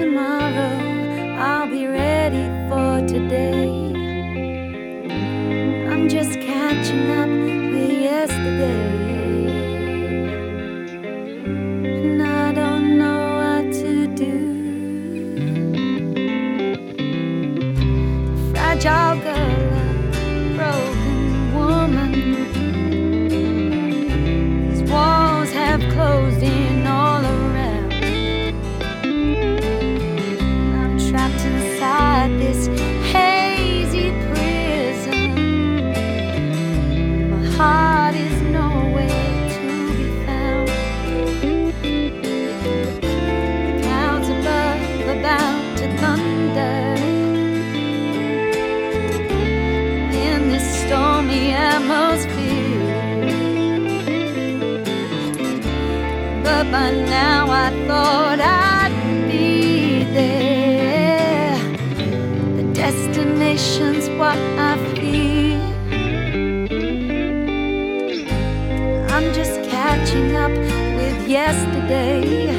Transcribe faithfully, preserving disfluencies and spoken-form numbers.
tomorrow, I'll be ready for today. I'm just catching up with yesterday, and I don't know what to do. Fragile girl, a broken woman. These walls have closed in all around. I'm trapped inside this hazy prison. My heart is nowhere to be found. The clouds above about to thunder in this stormy atmosphere. But by now I thought I'd be there. The destination's what I fear. I'm just catching up with yesterday.